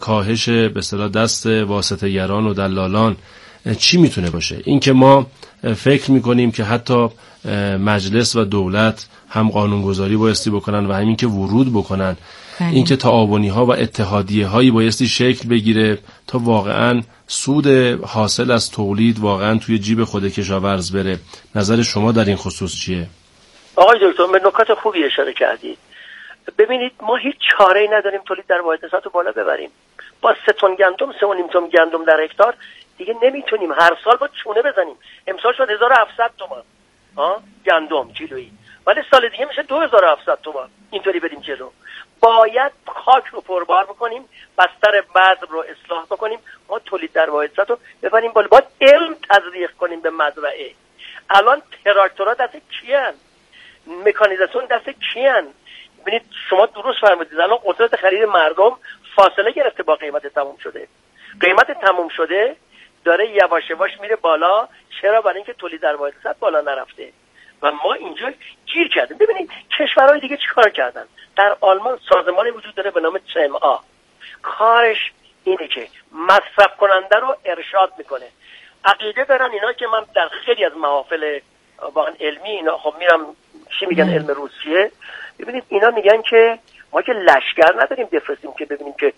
کاهش به اصطلاح دست واسطه‌گران و دلالان چی میتونه باشه؟ این که ما فکر میکنیم که حتی مجلس و دولت هم قانونگذاری بایستی بکنن و همین که ورود بکنن، این که تعاونی ها و اتحادیه هایی بایستی شکل بگیره تا واقعا سود حاصل از تولید واقعا توی جیب خود کشاورز بره. نظر شما در این خصوص چیه؟ آقای دکتر به نکات خوبی اشاره کردید. ببینید ما هیچ چاره‌ای نداریم تولید در واحد نسبت رو بالا ببریم. با 3 تن گندم 3.5 تن گندم در هکتار دیگه نمیتونیم هر سال با چونه بزنیم. امسال شد 1700 تومان گندم کیلویی، ولی سال دیگه میشه 2700 تومان. اینطوری بریم جلو. باید خاک رو پربار بکنیم، بستر بذر رو اصلاح بکنیم، ما تولید در واحد نسبت رو ببریم بالا. باید علم تزریق کنیم به مزرعه. الان تراکتورها دست کیان؟ مکانیزاسیون دست کیان؟ ببینید شما درست فرمودید، الان قدرت خرید مردم فاصله گرفته با قیمت تموم شده. قیمت تموم شده داره یواش یواش میره بالا. چرا؟ برای اینکه تولید در واحد نسبت بالا نرفته و ما اینجا گیر کردیم. ببینید کشورهای دیگه چیکار کردن. در آلمان سازمانی وجود داره به نام CMA. کارش اینه که مصرف کننده رو ارشاد میکنه. عقیده دارن اینا که من در خیلی از محافل واقعا علمی اینا خب میرم چی میگن علم روسیه. ببینید اینا میگن که ما که لشکر نداریم بفرستیم که ببینیم که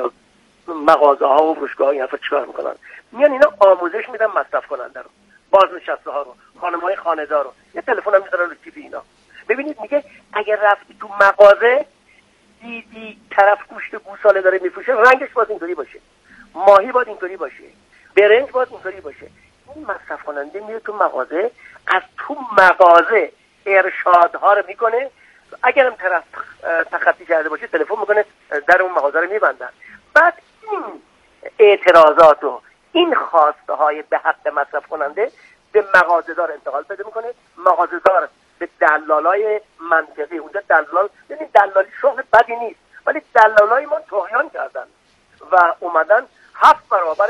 مغازه ها و فروشگاه ها این حرفا چیکار میکنن. میان اینا آموزش میدن مصرف کننده رو، بازنشسته ها رو، خانم‌های خانه‌دار رو، یه تلفن هم میذارن رو تیوی اینا. ببینید میگه اگر رفتی تو مغازه دیدی طرف گوشت گوساله داره میفروشه، رنگش باید اینطوری باشه، ماهی باید اینطوری باشه، برنج باید اینطوری باشه. این مصرف کننده میره تو مغازه، از تو مغازه ارشادها رو میکنه. اگرم طرف تخطی کرده باشه تلفن میکنه، در اون مغازه رو میبندن. بعد این اعتراضات و این خواسته های به حق مصرف کننده به مغازه‌دار انتقال پیدا میکنه. مغازه‌دار به دلالای منطقی، اونجا دلال، یعنی دلالی شغل بدی نیست، ولی دلالای ما طغیان کردن و اومدن 7 برابر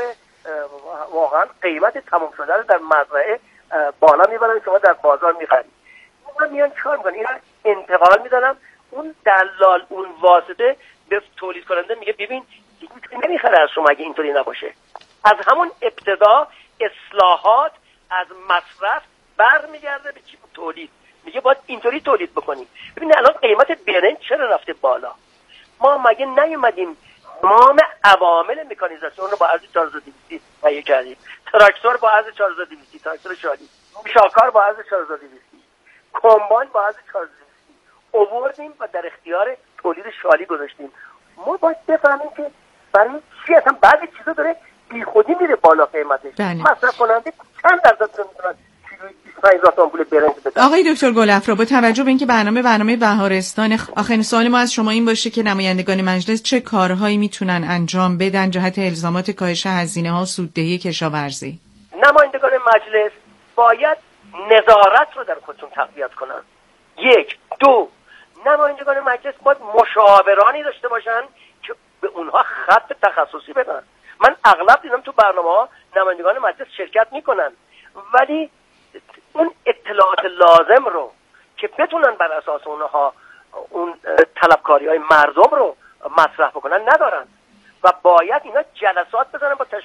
واقعا قیمت تمام شده رو در مزرعه بالا میبرن، شما در بازار میخرید. من میان چهار میکنن اینا انتقال میدنم، اون دلال اون واسطه به تولید کننده میگه ببین دیگه نمیخره از شما اگه اینطوری نباشه. از همون ابتدا اصلاحات از مصرف برمیگرده به چی؟ تولید. میگه باید اینطوری تولید بکنیم. ببین الان قیمت برنج چرا رفته بالا؟ ما مگه نیومدیم تمام عوامل مکانیزاسیون رو با عرض 4200 تهیه کردیم؟ تراکتور با عرض 4200، تراکتور شالی، شاکار با عرض 4200، کمباین با عرض 4200 آوردیم و در اختیار تولید شالی گذاشتیم. ما باید بفهمیم که برای چی اصلا بعضی چیزا داره بی خودی میره بالا قیمتش. مصرف کننده چند درصد میتونن کیلویی 25000 آمپول برنج بدن؟ آقای دکتر گلافرا، با توجه به اینکه برنامه بهارستان، آخرین سوال ما از شما این باشه که نمایندگان مجلس چه کارهایی میتونن انجام بدن جهت الزامات کاهش هزینه‌ها و سوددهی کشاورزی؟ نمایندگان مجلس باید نظارت رو در خودشون تقویت کنن. 1 2 نمایندگان مجلس باید مشاورانی داشته باشن که به اونها خط تخصصی بدن. من اغلب دیدم تو برنامه‌ها نمایندگان مجلس شرکت میکنن ولی اون اطلاعات لازم رو که بتونن بر اساس اونها اون طلبکاری‌های مردم رو مطرح بکنن ندارن و باید اینا جلسات بزنن با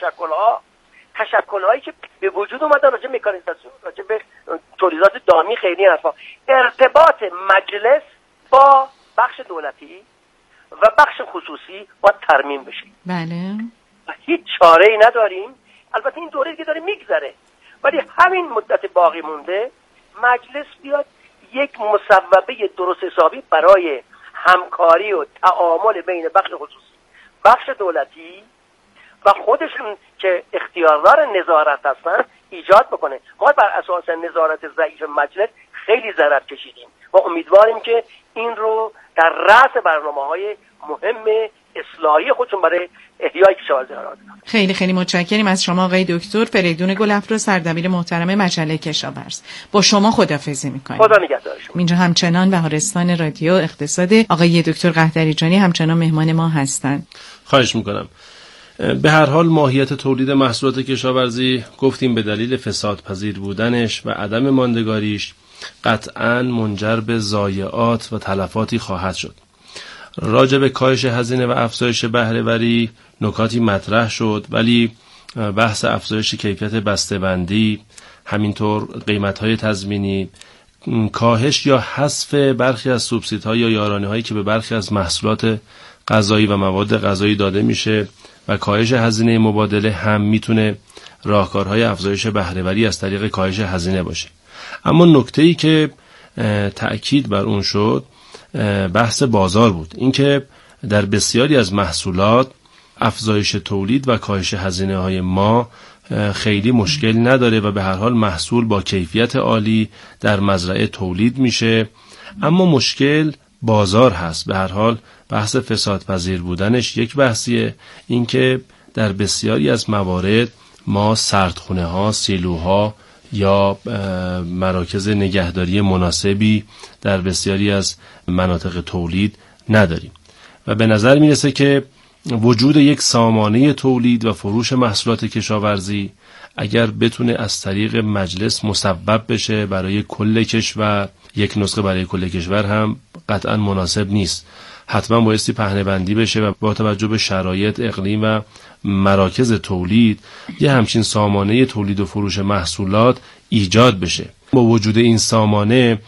تشکل‌هایی که به وجود اومدن راجع به مکانیزاسیون، راجع به تولیدات دامی، خیلی حرفا. ارتباط مجلس با بخش دولتی و بخش خصوصی باید ترمیم بشه. بله. و هیچ چاره‌ای نداریم. البته این دوره دیگه داره میگذره ولی همین مدت باقی مونده مجلس بیاد یک مصوبه درست حسابی برای همکاری و تعامل بین بخش خصوصی، بخش دولتی و خودشون که اختیاردار نظارت هستن ایجاد بکنه. ما بر اساس نظارت ضعیف مجلس خیلی ضرر کشیدیم و امیدواریم که این رو در رأس برنامه‌های مهم اصلاحی خودشون برای احیای کشاورزی قرار بدن. خیلی خیلی متشکریم از شما آقای دکتر فریدون گلافرا، سردبیر محترم مجله کشاورز. با شما خداحافظی می‌کنیم. خدا نگهدار شما. اینجا همچنان بهارستان رادیو اقتصاد، آقای دکتر قحطریجانی همچنان مهمان ما هستند. خواهش می‌کنم. به هر حال ماهیت تولید محصولات کشاورزی گفتیم به دلیل فسادپذیر بودنش و عدم ماندگاریش قطعاً منجر به ضایعات و تلفاتی خواهد شد. راجع به کاهش هزینه و افزایش بهره‌وری نکاتی مطرح شد، ولی بحث افزایش کیفیت بسته‌بندی، همینطور قیمت‌های تضمینی، کاهش یا حذف برخی از سوبسیدها یا یارانه‌هایی که به برخی از محصولات غذایی و مواد غذایی داده میشه و کاهش هزینه مبادله هم میتونه راهکارهای افزایش بهره‌وری از طریق کاهش هزینه باشه. اما نکته‌ای که تأکید بر اون شد بحث بازار بود، اینکه در بسیاری از محصولات افزایش تولید و کاهش هزینه‌های ما خیلی مشکل نداره و به هر حال محصول با کیفیت عالی در مزرعه تولید میشه، اما مشکل بازار هست. به هر حال بحث فسادپذیر بودنش یک بحثیه، اینکه در بسیاری از موارد ما سردخونه ها، سیلوها یا مراکز نگهداری مناسبی در بسیاری از مناطق تولید نداریم و به نظر میرسه که وجود یک سامانه تولید و فروش محصولات کشاورزی اگر بتونه از طریق مجلس مصوب بشه برای کل کشور، یک نسخه برای کل کشور هم قطعا مناسب نیست. حتما بایستی پهنه‌بندی بشه و با توجه به شرایط اقلیم و مراکز تولید یه همچین سامانه تولید و فروش محصولات ایجاد بشه. با وجود این سامانه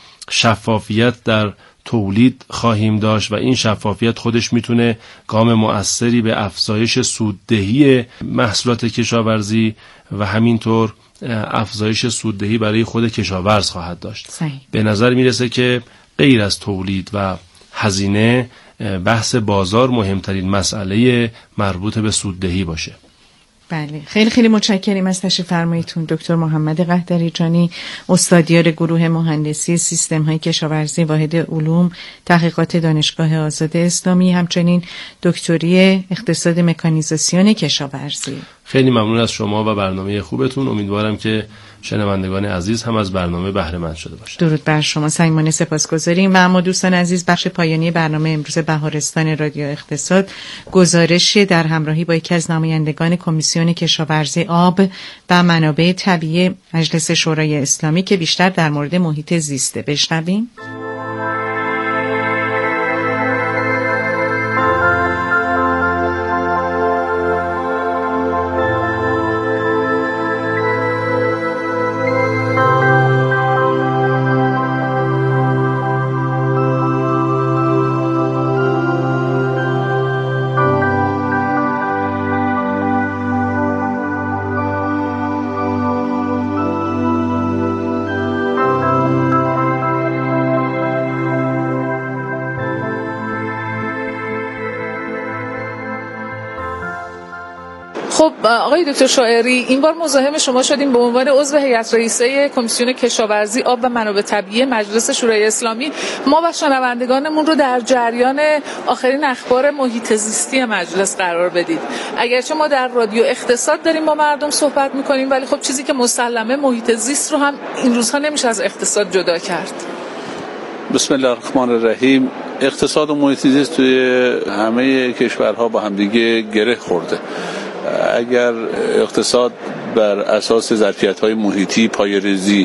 شفافیت در تولید خواهیم داشت و این شفافیت خودش میتونه گام مؤثری به افزایش سوددهی محصولات کشاورزی و همینطور افزایش سوددهی برای خود کشاورز خواهد داشت. به نظر میرسه که غیر از تولید و هزینه بحث بازار مهمترین مسئله مربوط به سوددهی باشه. بله، خیلی خیلی متشکریم از تشریف فرماییتون دکتر محمد قحطریجانی، استادیار گروه مهندسی سیستم های کشاورزی واحد علوم تحقیقات دانشگاه آزاد اسلامی، همچنین دکتری اقتصاد مکانیزاسیون کشاورزی. خیلی ممنون از شما و برنامه خوبتون. امیدوارم که شنوندگان عزیز هم از برنامه بهره مند شده باشند. درود بر شما، صمیمانه سپاسگزاریم. و اما دوستان عزیز، بخش پایانی برنامه امروز بهارستان رادیو اقتصاد گزارشی در همراهی با یکی از نمایندگان کمیسیون کشاورزی، آب و منابع طبیعی مجلس شورای اسلامی که بیشتر در مورد محیط زیسته. بشنویم. خب آقای دکتر شاعری، این بار مزاحم شما شدیم به عنوان عضو هیئت رئیسه کمیسیون کشاورزی، آب و منابع طبیعی مجلس شورای اسلامی. ما و شنوندگانمون رو در جریان آخرین اخبار محیط زیستی مجلس قرار بدید. اگرچه ما در رادیو اقتصاد داریم با مردم صحبت میکنیم، ولی خب چیزی که مسلمه محیط زیست رو هم این روزها نمیشه از اقتصاد جدا کرد. بسم الله الرحمن الرحیم. اقتصاد و محیط زیست توی همه کشورها با همدیگه گره خورده. اگر اقتصاد بر اساس ظرفیت‌های محیطی پایه‌ریزی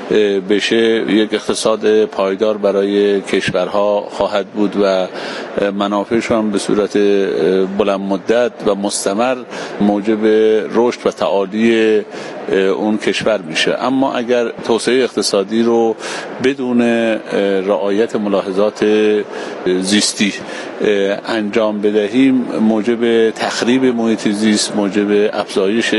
بشه، یک اقتصاد پایدار برای کشورها خواهد بود و منافعشون به صورت بلند مدت و مستمر موجب رشد و تعالی اون کشور میشه. اما اگر توسعه اقتصادی رو بدون رعایت ملاحظات زیستی انجام بدهیم، موجب تخریب محیط زیست، موجب افزایش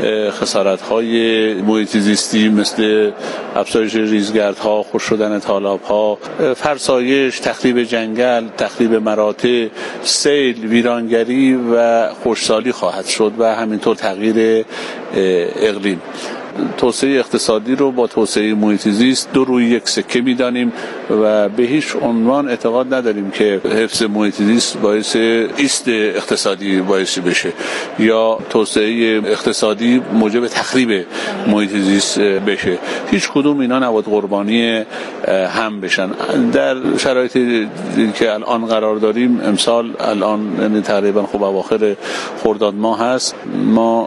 خسارت‌های محیط زیستی مثل افزایش ریزگردها، خشک شدن تالاب‌ها، فرسایش، تخریب جنگل، تخریب مراتع، سیل، ویرانگری و خشکسالی خواهد شد و همینطور تغییر اقلیم. توسعه اقتصادی رو با توسعه محیط زیست دو روی یک سکه می‌دانیم و به هیچ عنوان اعتقاد نداریم که حفظ محیط زیست باعث ایست اقتصادی باعث بشه یا توسعه اقتصادی موجب تخریب محیط زیست بشه. هیچ کدوم اینا نباید قربانی هم بشن. در شرایطی که الان قرار داریم، امسال الان یعنی تقریبا خب اواخر خرداد ماه هست، ما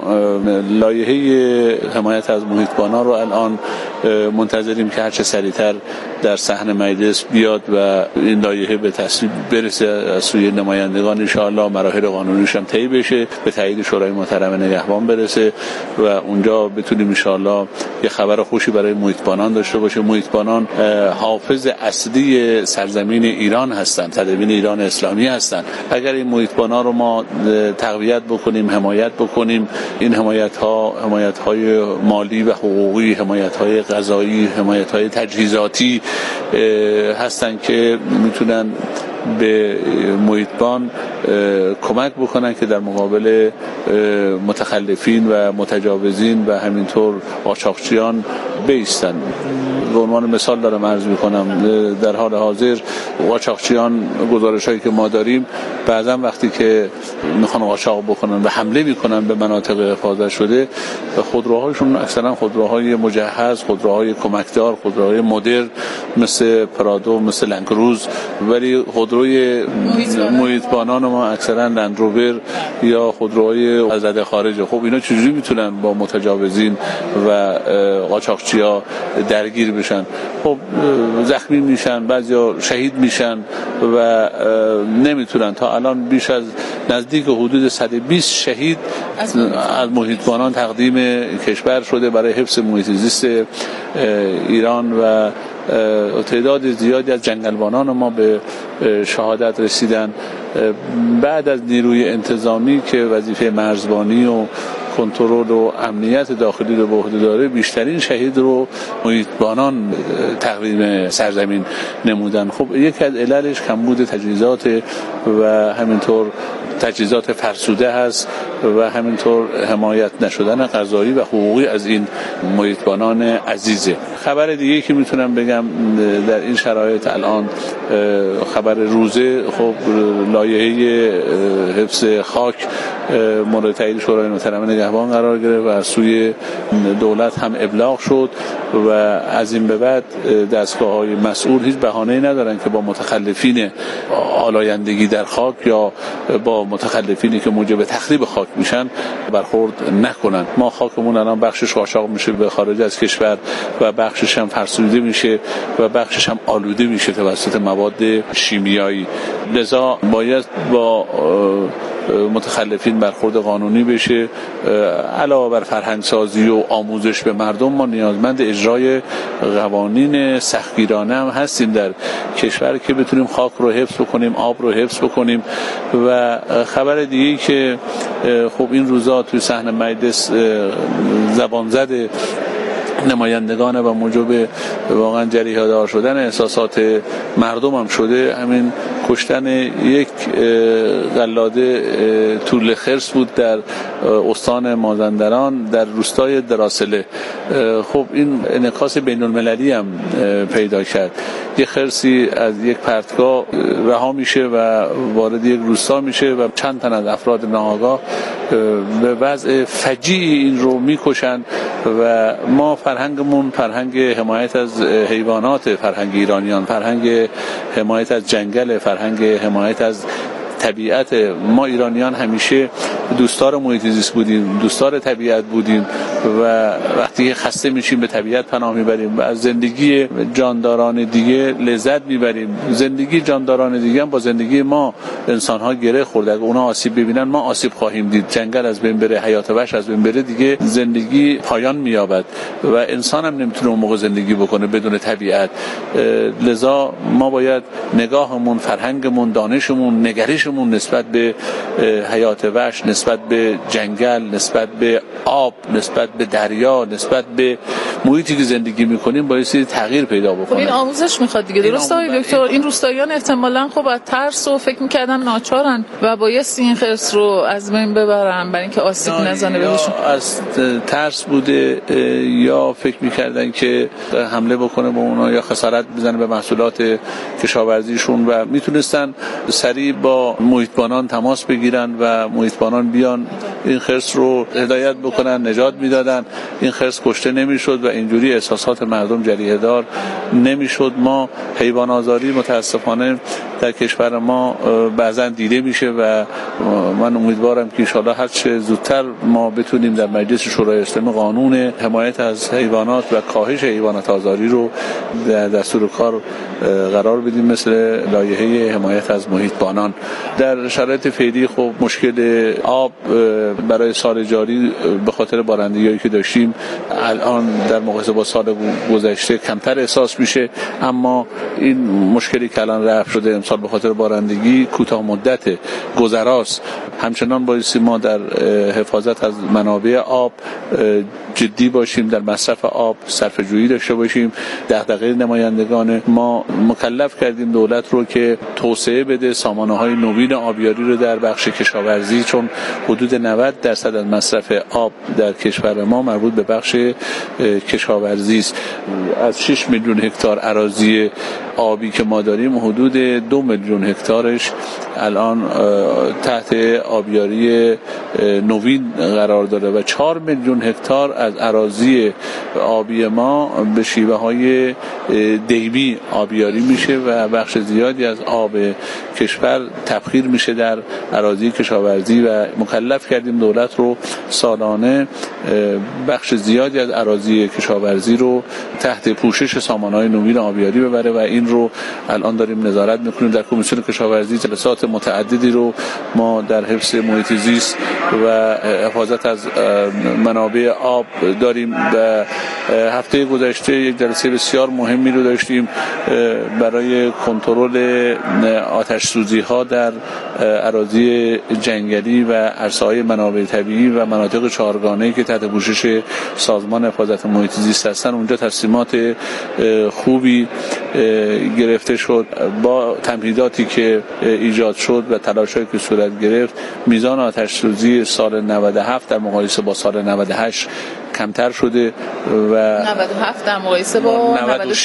لایحه حمایت از محیطبانا رو الان منتظریم که هرچه سریعتر در صحن مجلس بیاد و این لایحه به تصویب برسه از سوی نمایندگان، ان شاءالله مراحل قانونیش هم طی بشه، به تایید شورای محترم نگهبان برسه و اونجا بتونیم ان شاءالله یه خبر خوشی برای محیطبانان داشته باشه. محیطبانان حافظ اصلی سرزمین ایران هستند، سرزمین ایران اسلامی هستند. اگر این محیطبانان رو ما تقویت بکنیم، حمایت بکنیم، این حمایت‌های مالی و حقوقی، حمایت‌های غذایی، حمایت‌های تجهیزاتی هستند که میتونن به محیطبان کمک بکنن که در مقابل متخلفین و متجاوزین و همینطور قاچاقچیان بایستن. به عنوان مثال دارم عرض میکنم، در حال حاضر قاچاقچیان، گزارش‌هایی که ما داریم، بعضا وقتی که میخوان قاچاق بکنن و حمله میکنن به مناطق حفاظت شده، خودروهاشون اکثرا خودروهای مجهز، خودروهای کمکدار، خودروهای مدرن مثل پرادو، مثل لنگروز، ولی خودروی محیطبانان ما اکثرا لندروور یا خودروهای از رده خارجه. خب اینا چجوری میتونن با متجاوزین و قاچاقچیا درگیر بشن؟ خب زخمی میشن، بعضیا شهید میشن و نمیتونن. تا الان بیش از نزدیک حدود 120 شهید از محیطبانان تقدیم کشور شده برای حفظ محیط زیست ایران و تعداد زیادی از جنگلبانان ما به شهادت رسیدن. بعد از نیروی انتظامی که وظیفه مرزبانی و کنترل و امنیت داخلی رو به عهده داره، بیشترین شهید رو محیطبانان تقدیم سرزمین نمودن. خب یکی از عللش کمبود تجهیزات و همینطور تجهیزات فرسوده هست و همینطور حمایت نشدن قضایی و حقوقی از این محیطبانان عزیزه. خبر دیگه که میتونم بگم در این شرایط الان خبر روزه، خب لایحه حفظ خاک مورد تایید شورای محترم نگهبان قرار گرفت و از سوی دولت هم ابلاغ شد و از این به بعد دستگاه‌های مسئول هیچ بهانه‌ای ندارن که با متخلفین آلایندگی در خاک یا با متخلفینی که موجب تخریب خاک میشن برخورد نکنن. ما خاکمون الان بخشش قاچاق میشه به خارج از کشور و بخشش هم فرسوده میشه و بخشش هم آلوده میشه توسط مواد شیمیایی. لذا باید با متخلفین برخورد قانونی بشه. علاوه بر فرهنگ سازی و آموزش به مردم، ما نیازمند اجرای قوانین سختگیرانه هم هستیم در کشور که بتونیم خاک رو حفظ بکنیم، آب رو حفظ بکنیم. و خبر دیگه‌ای که خب این روزا توی صحن مجلس زبان زده نمایندگان و موجب واقعا جریحه‌دار شدن احساسات مردم هم شده، همین کشتن یک قلاده توله خرس بود در استان مازندران در روستای دراسله. خب این انعکاس بین المللی هم پیدا کرد. یک خرسی از یک پرتگاه رها میشه و وارد یک روستا میشه و چند تن از افراد ناآگاه به وضع فجیعی این رو میکشن و ما فرهنگمون فرهنگ حمایت از حیوانات، فرهنگ ایرانیان فرهنگ حمایت از جنگل، فرهنگ حمایت از طبیعت. ما ایرانیان همیشه دوستدار محیط زیست بودیم، دوستدار طبیعت بودیم و وقتی خسته میشیم به طبیعت پناه میبریم و از زندگی جانداران دیگه لذت میبریم. زندگی جانداران دیگه هم با زندگی ما انسان‌ها گره خورده. اگه اونا آسیب ببینن ما آسیب خواهیم دید. جنگل از بین بره، حیات وحش از بین بره، دیگه زندگی پایان مییابد و انسان هم نمیتونه اون موقع زندگی بکنه بدون طبیعت. لذا ما باید نگاهمون، فرهنگمون، دانشمون، نگرشمون نسبت به حیات وحش، نسبت به جنگل، نسبت به آب، نسبت به دریا، نسبت به محیطی که زندگی میکنیم بایستی تغییر پیدا بکنه. این آموزش میخواد دیگه، درسته آقای دکتر؟ این روستاییان احتمالاً خب از ترس و فکر میکردن ناچارن و بایستی این خرس رو از بین ببرن برای اینکه آسیب نزنه بهشون. از ترس بوده یا فکر میکردن که حمله بکنه به اونا یا خسارت بزنه به محصولات کشاورزیشون و میتونستن سریع با محیطبانان تماس بگیرن و محیطبانان بیان این خرس رو هدایت بکنن، نجات میدن میدادن این خرس کشته نمیشد و اینجوری احساسات مردم جریحه دار نمیشد. ما حیوان آزاری متاسفانه در کشور ما بعضا دیده میشه و من امیدوارم که ان شاءالله هر چه زودتر ما بتونیم در مجلس شورای اسلامی قانون حمایت از حیوانات و کاهش حیوانات آزاری رو در دستور کار قرار بدیم، مثل لایحه حمایت از محیط بانان. در شرایط فعلی خب مشکل آب برای سال جاری به خاطر بارندگی‌هایی که داشتیم الان در مقایسه با سال گذشته کمتر احساس میشه، اما این مشکلی که الان رفع شده امسال به خاطر بارندگی کوتاه مدت گذراست. همچنان بایستی ما در حفاظت از منابع آب جدی باشیم، در مصرف آب صرفه‌جویی داشته باشیم. دغدغه نمایندگان ما مکلف کردیم دولت رو که توسعه بده سامانه‌های نوین آبیاری رو در بخش کشاورزی، چون حدود 90% از مصرف آب در کشور ما مربوط به بخش کشاورزی است. از 6 میلیون هکتار اراضی آبی که ما داریم حدود 2 میلیون هکتارش الان تحت آبیاری نوین قرار داره و 4 میلیون هکتار از اراضی آبی ما به شیوه‌های دیمی آبیاری میشه و بخش زیادی از آب کشور تبخیر میشه در اراضی کشاورزی و مکلف کردیم دولت رو سالانه بخش زیادی از اراضی کشاورزی رو تحت پوشش سامانه‌های نوین آبیاری ببره و این رو الان داریم نظارت میکنیم. در کمیسیون کشاورزی جلسات متعددی رو ما در حفظ محیط زیست و حفاظت از منابع آب داریم و هفته گذشته یک جلسه بسیار مهمی رو داشتیم برای کنترل آتش سوزی ها در اراضی جنگلی و عرصه‌های منابع طبیعی و مناطق چهارگانه‌ای که تحت پوشش سازمان حفاظت محیط زیست هستن. اونجا تصمیمات خوبی گرفته شد. با تمهیداتی که ایجاد شد و تلاش‌هایی که صورت گرفت، میزان آتش سوزی سال 97 در مقایسه با سال 98 کمتر شده و 97 در مقایسه با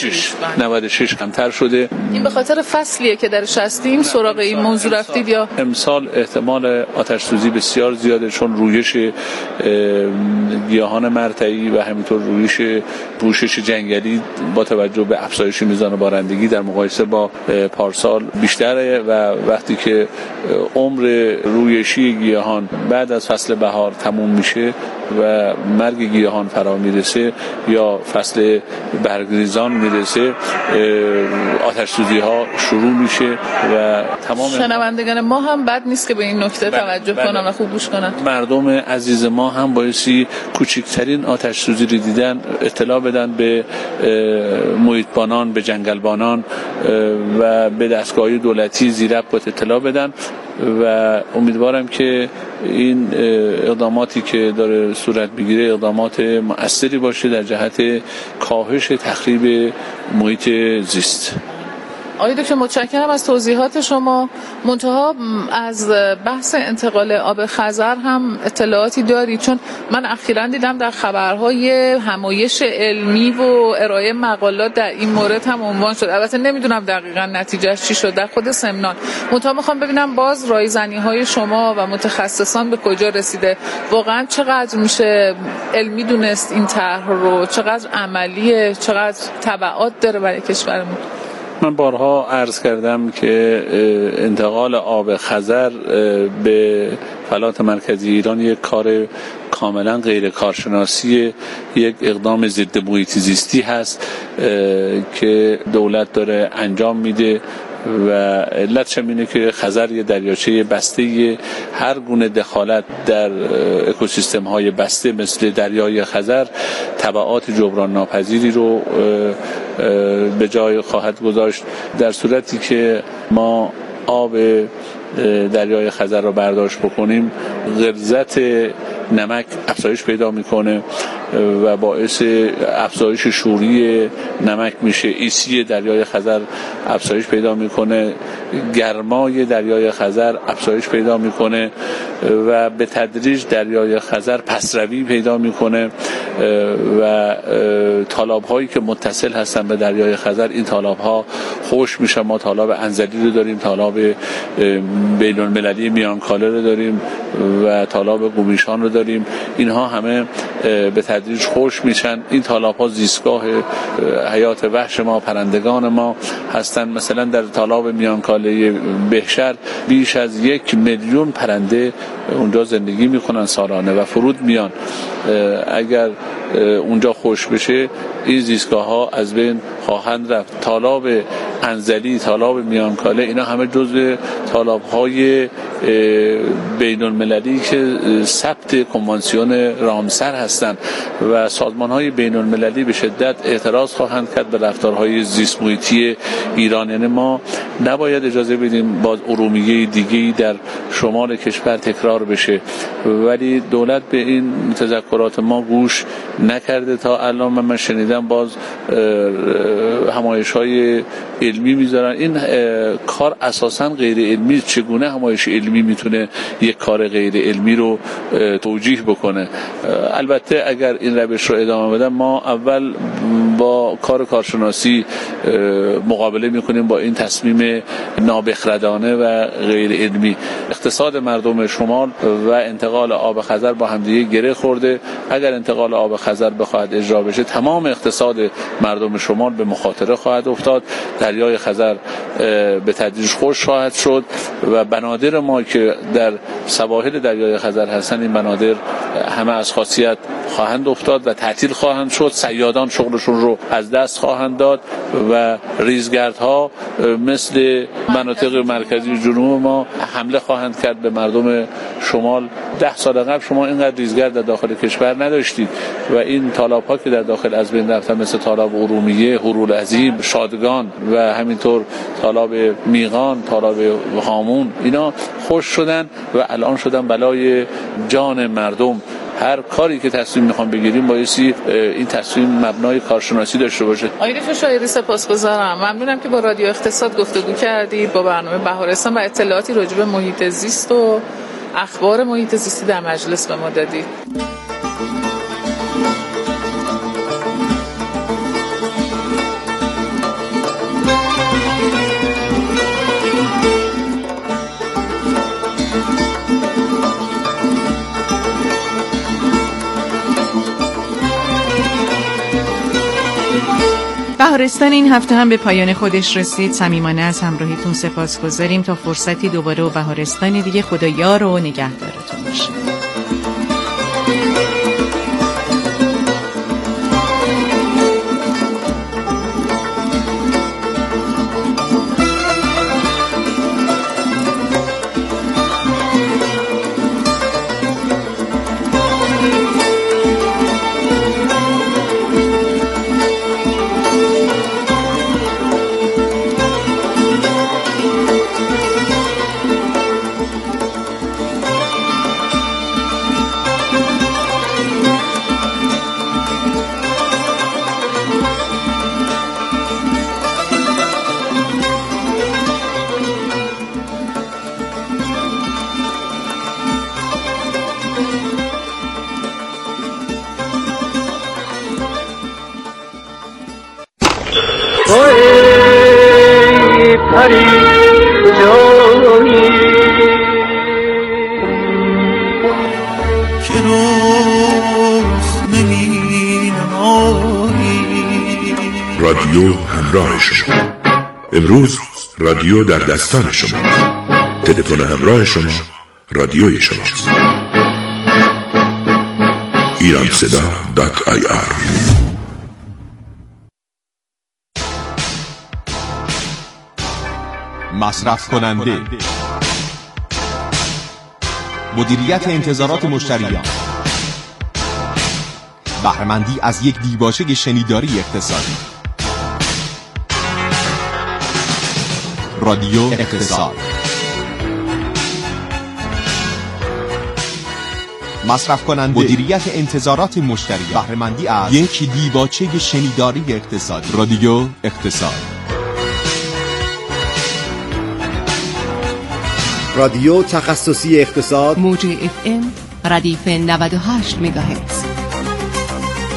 96 کمتر شده. این به خاطر فصلیه که درش هستیم سراغ این موضوع رفتید یا امسال احتمال آتش سوزی بسیار زیاده، چون رویش گیاهان مرتعی و همینطور رویش پوشش جنگلی با توجه به افزایش میزان بارندگی در مقایسه با پارسال بیشتره و وقتی که عمر رویشی گیاهان بعد از فصل بهار تموم میشه و مرگ گیاهان فرا میرسه یا فصل برگریزان میرسه، آتش سوزی ها شروع میشه و تمام شنوندگان ما هم بد نیست که به این نکته توجه کنن و خوب گوش کنن. مردم عزیز ما هم بایستی کوچکترین آتش سوزی رو دیدن اطلاع بدن به محیط بانان، به جنگل بانان و به دستگاه دولتی زیربط اطلاع بدن و امیدوارم که این اقداماتی که داره صورت میگیره اقدامات مؤثری باشه در جهت کاهش تخریب محیط زیست. آقای دکتر متشکرم از توضیحات شما. منتها از بحث انتقال آب خزر هم اطلاعاتی دارید؟ چون من اخیراً دیدم در خبرهای همایش علمی و ارائه مقالات در این مورد هم عنوان شد. البته نمیدونم دقیقاً نتیجهش چی شد در خود سمنان. منتها میخوام ببینم باز رایزنی‌های شما و متخصصان به کجا رسیده؟ واقعاً چقدر میشه علمی دونست این طرح رو؟ چقدر عملیه؟ چقدر تبعات داره برای کشورمون؟ من بارها عرض کردم که انتقال آب خزر به فلات مرکزی ایران یک کار کاملا غیر کارشناسی، یک اقدام ضد محیط زیستی هست که دولت داره انجام میده و علتش اینه که خزر یه دریاچه بسته، هر گونه دخالت در اکوسیستم های بسته مثل دریای خزر تبعات جبران ناپذیری رو به جای خواهد گذاشت. در صورتی که ما آب دریای خزر رو برداشت بکنیم، غلظت نمک افزایش پیدا میکنه و باعث افزایش شوری نمک میشه. ایسی دریای خزر افزایش پیدا میکنه، گرمای دریای خزر افزایش پیدا میکنه و به تدریج دریای خزر پسروی پیدا میکنه و تالاب‌هایی که متصل هستن به دریای خزر، این تالاب‌ها خشک میشن. ما تالاب انزلی رو داریم، تالاب بین‌المللی میانکاله رو داریم و تالاب قومیشان رو داریم. اینها همه به تدریج خشک میشن. این تالاب‌ها زیستگاه حیات وحش ما، پرندگان ما هستن. مثلا در تالاب میانکاله بهشهر بیش از 1 میلیون پرنده اونجا زندگی میکنن سالانه و فرود میان. اگر اونجا خشک بشه این زیستگاه ها از بین خواهند رفت. تالاب انزلی، تالاب میانکاله، اینا همه جزو تالاب های بین المللی که ثبت کنوانسیون رامسر هستند و سازمان های بین المللی به شدت اعتراض خواهند کرد به رفتارهای زیست محیطی ایران. یعنی ما نباید اجازه بدیم باز ارومیه دیگه‌ای در شمال کشور تکرار بشه، ولی دولت به این تذکرات ما گوش نکرده تا الان. من شنیدم باز همایش‌های علمی میذارن. این کار اساساً غیر علمی. چگونه همایش علمی میتونه یک کار غیر علمی رو توجیه بکنه؟ البته اگر این روش رو ادامه بدن، ما اول با کارشناسی مقابله میکنیم با این تصمیم نابخردانه و غیر علمی. اقتصاد مردم شمال و انتقال آب خزر با همدیگه گره خورده. اگر انتقال آب خزر بخواهد اجرا بشه، تمام اقتصاد مردم شمال به مخاطره خواهد افتاد. دریای خزر به تدریج خشک خواهد شد و بنادر ما که در سواحل دریای خزر هستن، این بنادر همه از خاصیت خواهند افتاد و تعطیل خواهند شد. صیادان شغلشون رو از دست خواهند داد و ریزگردها مثل مناطق مرکزی جنوب ما حمله خواهند کرد به مردم شمال. 10 سال قبل شما اینقدر ریزگرد در داخل کشور نداشتید و این تالاب‌ها که در داخل از بین رفتن، مثل تالاب ارومیه، هورالعظیم، شادگان و همینطور تالاب میغان، تالاب هامون، اینا خشک شدن و الان شدن بلای جان مردم. هر کاری که تصمیم میخوام بگیریم بایستی این تصمیم مبنای کارشناسی داشته باشه. آقای دکتر شاعری سپاسگزارم. ممنونم که با رادیو اقتصاد گفتگو کردید، با برنامه بهارستان و اطلاعاتی راجع به محیط زیست و اخبار محیط زیستی در مجلس به ما دادید. بهارستان این هفته هم به پایان خودش رسید. صمیمانه از همراهیتون سپاسگزاریم. تا فرصتی دوباره و بهارستان دیگه، خدا یار و نگهدارتون باشه. رادیو همراه شما. امروز رادیو در دستان شما. تلفن همراه شما رادیوی شماست. Iranseda.ir. مصرف کننده، مدیریت انتظارات مشتریان، بهره‌مندی از یک دیباچه شنیداری اقتصادی. رادیو اقتصاد. مصرف کننده، مدیریت انتظارات مشتریان، بهره‌مندی از یک دیباچه شنیداری اقتصادی. رادیو اقتصاد. رادیو تخصصی اقتصاد، موج FM ردیف 98 مگاهرتز.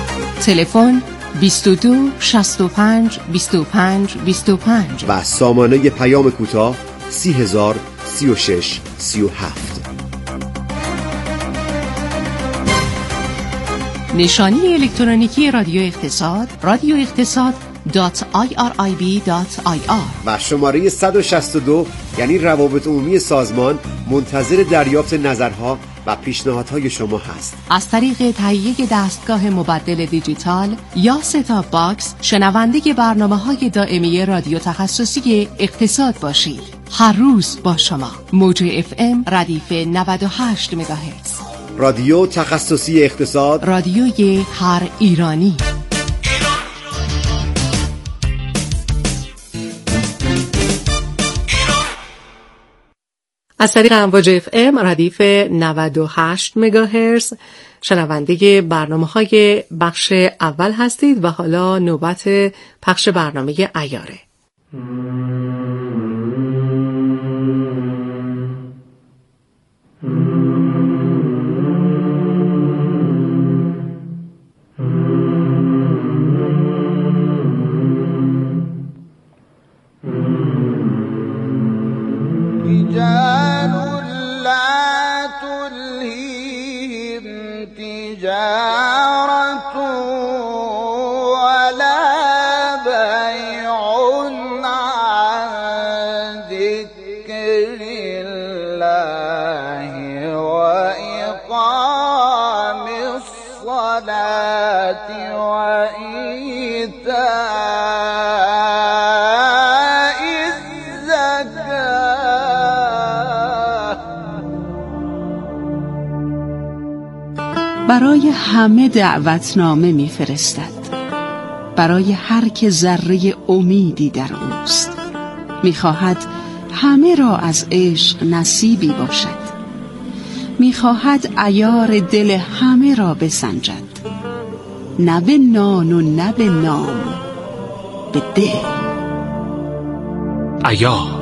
تلفن 22 65 25 25 و سامانه پیام کوتاه 30,000 36 37. نشانی الکترونیکی رادیو اقتصاد radioiqtasad.irib.ir و شماره 162 یعنی روابط عمومی سازمان منتظر دریافت نظرها و پیشنهادهای شما هست. از طریق تهیه دستگاه مبدل دیجیتال یا ست-آپ باکس شنونده برنامه‌های دائمی رادیو تخصصی اقتصاد باشید. هر روز با شما. موج FM ردیف 98 مگاهرتز. رادیو تخصصی اقتصاد، رادیوی هر ایرانی. از طریق امواج FM ردیف 98 مگاهرتز شنونده برنامه‌های بخش اول هستید و حالا نوبت پخش برنامه عیاره. برای همه دعوتنامه می‌فرستد، برای هر که ذره امیدی در اوست. می‌خواهد همه را از عشق نصیبی باشد، می‌خواهد عیار دل همه را بسنجد، نه به نان و نه به نام، به دل. عیار.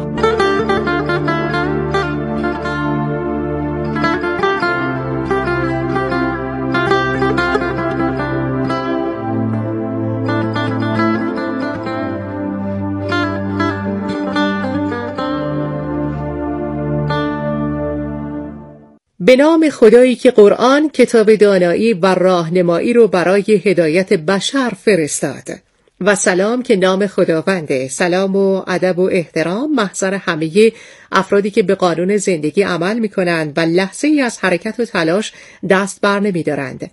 به نام خدایی که قرآن کتاب دانایی و راهنمایی رو برای هدایت بشر فرستاد و سلام که نام خداونده. سلام و ادب و احترام محضر همه افرادی که به قانون زندگی عمل می کنند و لحظه ای از حرکت و تلاش دست بر نمی دارند.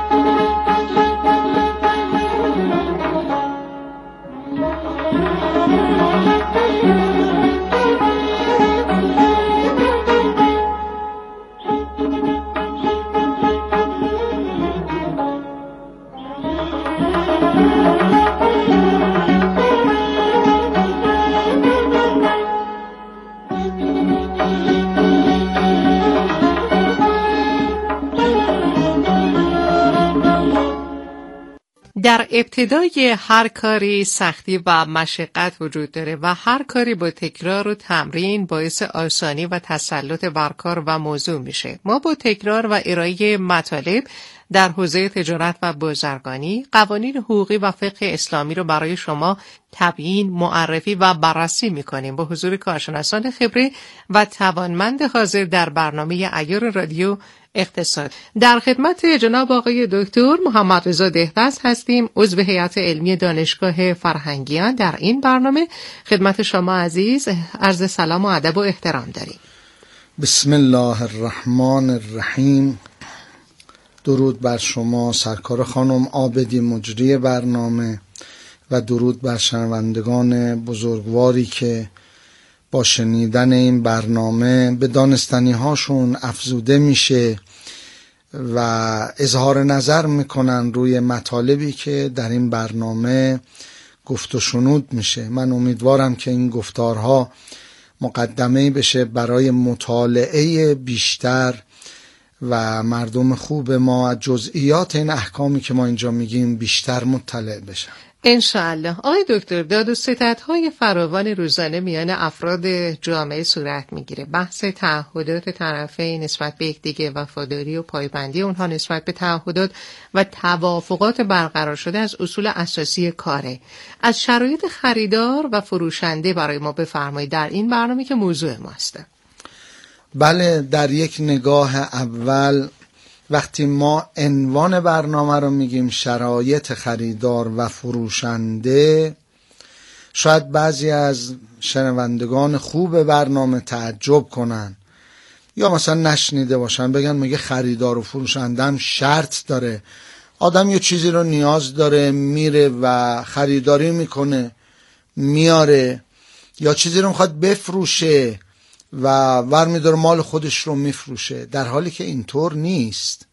در ابتدای هر کاری سختی و مشقت وجود داره و هر کاری با تکرار و تمرین باعث آسانی و تسلط بر کار و موضوع میشه. ما با تکرار و ارائه مطالب در حوزه تجارت و بازرگانی قوانین حقوقی و فقه اسلامی رو برای شما تبیین، معرفی و بررسی میکنیم با حضور کارشناسان خبره و توانمند حاضر در برنامه عیار رادیو اقتصاد. در خدمت جناب آقای دکتر محمد رضا دهدست هستیم، عضو هیئت علمی دانشگاه فرهنگیان. در این برنامه خدمت شما عزیز عرض سلام و ادب و احترام داریم. بسم الله الرحمن الرحیم. درود بر شما سرکار خانم عابدی مجری برنامه و درود بر شنوندگان بزرگواری که با شنیدن این برنامه به دانستنی هاشون افزوده میشه و اظهار نظر میکنن روی مطالبی که در این برنامه گفت و شنود میشه. من امیدوارم که این گفتارها مقدمه بشه برای مطالعه بیشتر و مردم خوب ما از جزئیات این احکامی که ما اینجا میگیم بیشتر مطلع بشن. انشاءالله. آقای دکتر، داد و ستدهای فراوان روزانه میان افراد جامعه صورت میگیره. بحث تعهدات طرفین نسبت به یکدیگه، وفاداری و پایبندی اونها نسبت به تعهدات و توافقات برقرار شده از اصول اساسی کاره. از شرایط خریدار و فروشنده برای ما بفرمایید در این برنامه که موضوع ماست. بله، در یک نگاه اول وقتی ما عنوان برنامه رو میگیم شرایط خریدار و فروشنده، شاید بعضی از شنوندگان خوب برنامه تعجب کنن یا مثلا نشنیده باشن، بگن میگه خریدار و فروشنده هم شرط داره، آدم یه چیزی رو نیاز داره میره و خریداری میکنه میاره، یا چیزی رو میخواد بفروشه و ور میداره مال خودش رو میفروشه، در حالی که اینطور نیست.